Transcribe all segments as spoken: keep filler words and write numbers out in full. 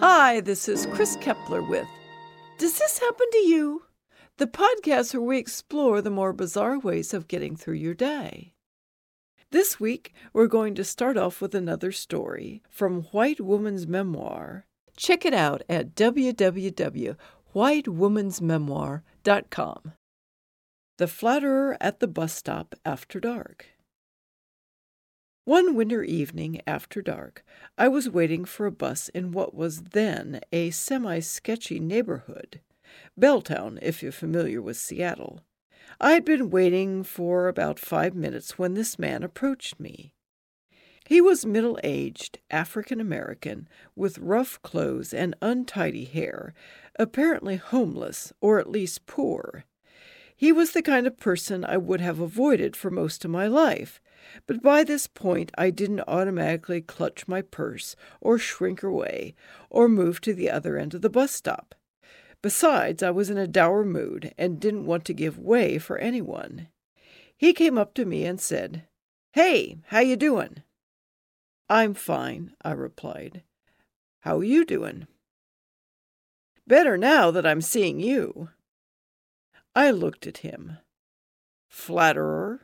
Hi, this is Chris Kepler with Does This Happen to You? The podcast where we explore the more bizarre ways of getting through your day. This week, we're going to start off with another story from White Woman's Memoir. Check it out at w w w dot white woman's memoir dot com. The Flatterer at the Bus Stop After Dark. One winter evening after dark, I was waiting for a bus in what was then a semi-sketchy neighborhood, Belltown, if you're familiar with Seattle. I had been waiting for about five minutes when this man approached me. He was middle-aged, African-American, with rough clothes and untidy hair, apparently homeless, or at least poor. He was the kind of person I would have avoided for most of my life, but by this point I didn't automatically clutch my purse or shrink away or move to the other end of the bus stop. Besides, I was in a dour mood and didn't want to give way for anyone. He came up to me and said, "Hey, how you doing?" "I'm fine," I replied. "How are you doing?" "Better now that I'm seeing you." I looked at him. "Flatterer?"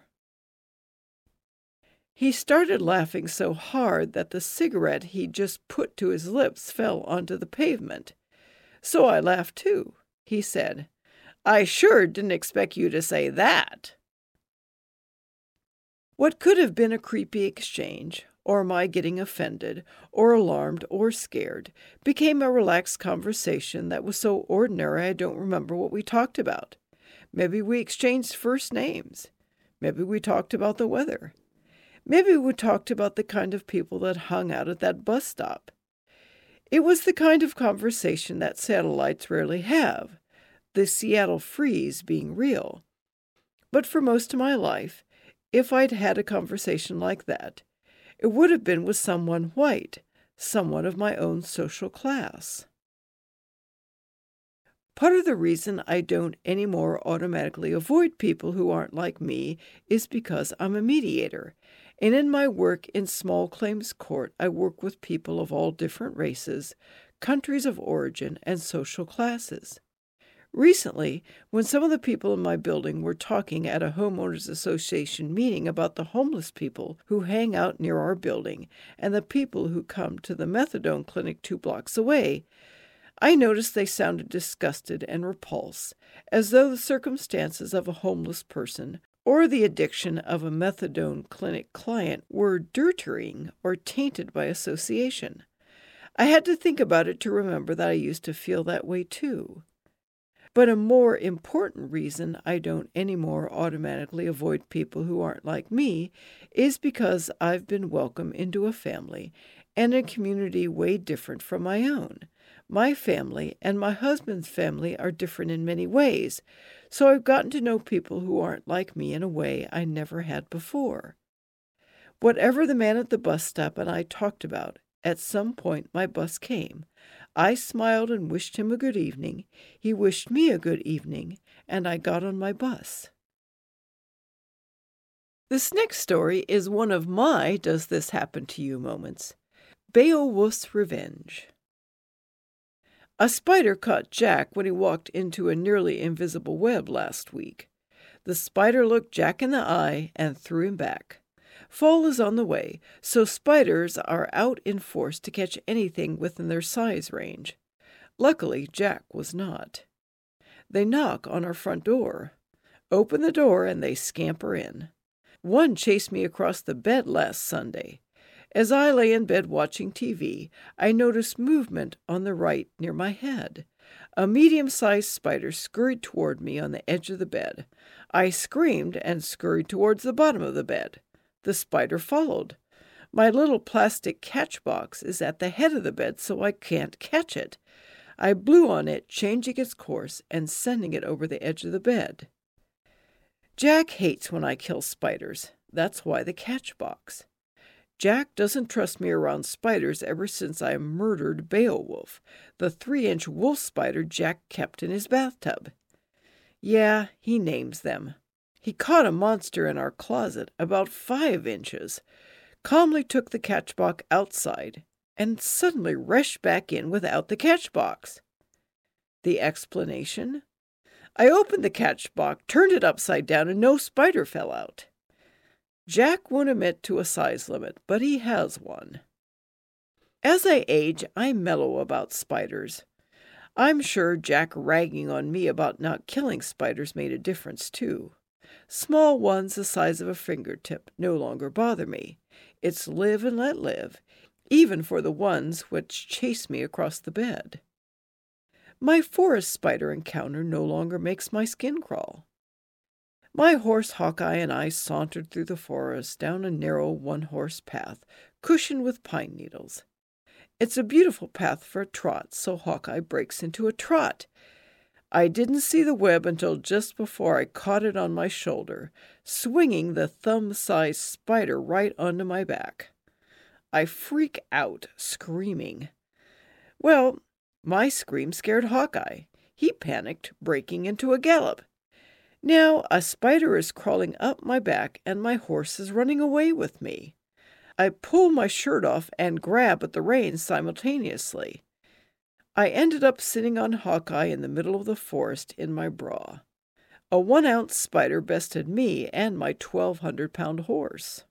He started laughing so hard that the cigarette he'd just put to his lips fell onto the pavement. So I laughed too. He said, "I sure didn't expect you to say that." What could have been a creepy exchange, or my getting offended, or alarmed, or scared, became a relaxed conversation that was so ordinary I don't remember what we talked about. Maybe we exchanged first names. Maybe we talked about the weather. Maybe we talked about the kind of people that hung out at that bus stop. It was the kind of conversation that satellites rarely have, the Seattle freeze being real. But for most of my life, if I'd had a conversation like that, it would have been with someone white, someone of my own social class. Part of the reason I don't anymore automatically avoid people who aren't like me is because I'm a mediator, and in my work in small claims court, I work with people of all different races, countries of origin, and social classes. Recently, when some of the people in my building were talking at a homeowners association meeting about the homeless people who hang out near our building and the people who come to the methadone clinic two blocks away, I noticed they sounded disgusted and repulsed, as though the circumstances of a homeless person or the addiction of a methadone clinic client were dirtying or tainted by association. I had to think about it to remember that I used to feel that way too. But a more important reason I don't anymore automatically avoid people who aren't like me is because I've been welcomed into a family and a community way different from my own. My family and my husband's family are different in many ways, so I've gotten to know people who aren't like me in a way I never had before. Whatever the man at the bus stop and I talked about, at some point my bus came. I smiled and wished him a good evening. He wished me a good evening, and I got on my bus. This next story is one of my Does This Happen to You moments. Beowulf's Revenge. A spider caught Jack when he walked into a nearly invisible web last week. The spider looked Jack in the eye and threw him back. Fall is on the way, so spiders are out in force to catch anything within their size range. Luckily, Jack was not. They knock on our front door. Open the door and they scamper in. One chased me across the bed last Sunday. As I lay in bed watching T V, I noticed movement on the right near my head. A medium-sized spider scurried toward me on the edge of the bed. I screamed and scurried towards the bottom of the bed. The spider followed. My little plastic catch box is at the head of the bed, so I can't catch it. I blew on it, changing its course and sending it over the edge of the bed. Jack hates when I kill spiders. That's why the catch box. Jack doesn't trust me around spiders ever since I murdered Beowulf, the three-inch wolf spider Jack kept in his bathtub. Yeah, he names them. He caught a monster in our closet, about five inches, calmly took the catchbox outside, and suddenly rushed back in without the catch box. The explanation? I opened the catch box, turned it upside down, and no spider fell out. Jack won't admit to a size limit, but he has one. As I age, I mellow about spiders. I'm sure Jack ragging on me about not killing spiders made a difference, too. Small ones the size of a fingertip no longer bother me. It's live and let live, even for the ones which chase me across the bed. My forest spider encounter no longer makes my skin crawl. My horse Hawkeye and I sauntered through the forest down a narrow one-horse path, cushioned with pine needles. It's a beautiful path for a trot, so Hawkeye breaks into a trot. I didn't see the web until just before I caught it on my shoulder, swinging the thumb-sized spider right onto my back. I freak out, screaming. Well, my scream scared Hawkeye. He panicked, breaking into a gallop. Now a spider is crawling up my back, and my horse is running away with me. I pull my shirt off and grab at the reins simultaneously. I ended up sitting on Hawkeye in the middle of the forest in my bra. A one-ounce spider bested me and my twelve hundred pound horse.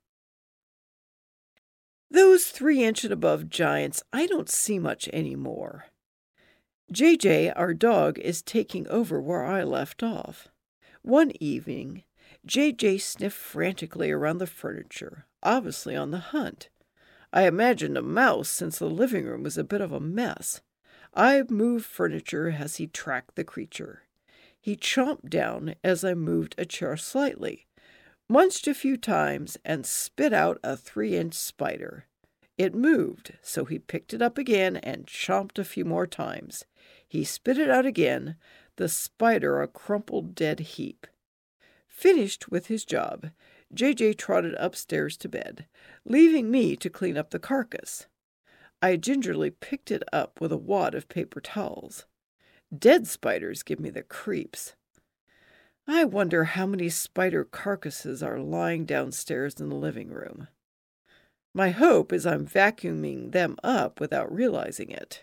Those three-inch and above giants I don't see much anymore. J J, our dog, is taking over where I left off. One evening, J J sniffed frantically around the furniture, obviously on the hunt. I imagined a mouse since the living room was a bit of a mess. I moved furniture as he tracked the creature. He chomped down as I moved a chair slightly, munched a few times, and spit out a three-inch spider. It moved, so he picked it up again and chomped a few more times. He spit it out again, the spider a crumpled dead heap. Finished with his job, J J trotted upstairs to bed, leaving me to clean up the carcass. I gingerly picked it up with a wad of paper towels. Dead spiders give me the creeps. I wonder how many spider carcasses are lying downstairs in the living room. My hope is I'm vacuuming them up without realizing it.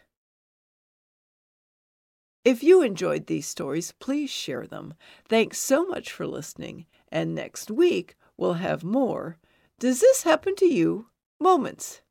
If you enjoyed these stories, please share them. Thanks so much for listening, and next week we'll have more Does This Happen to You? Moments.